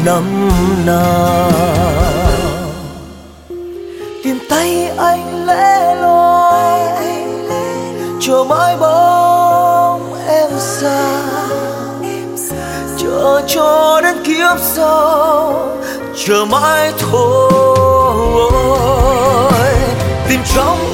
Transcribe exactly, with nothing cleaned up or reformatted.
năm nào. Tìm tay anh lẻ loi, chờ mãi bóng em xa, chờ cho đến kiếp sau, chờ mãi thôi. Tìm trong